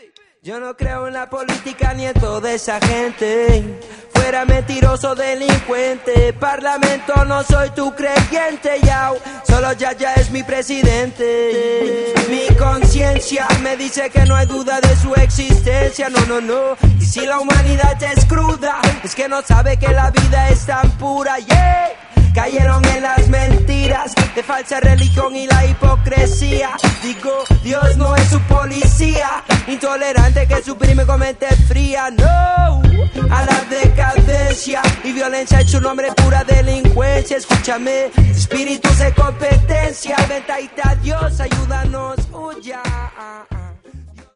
Yo no creo en la política ni en toda esa gente. Fuera mentiroso delincuente. Parlamento no soy tu creyente, yao. Solo ya es mi presidente. Mi conciencia me dice que no hay duda de su existencia. No. Y si la humanidad es cruda, es que no sabe que la vida es tan pura, yeah. Cayeron en las mentiras de falsa religión y la hipocresía. Digo, Dios no es su policía, intolerante que suprime con mente fría. No, a la decadencia y violencia en su nombre pura delincuencia. Escúchame, espíritus de competencia. Ventaita Dios, ayúdanos, ya.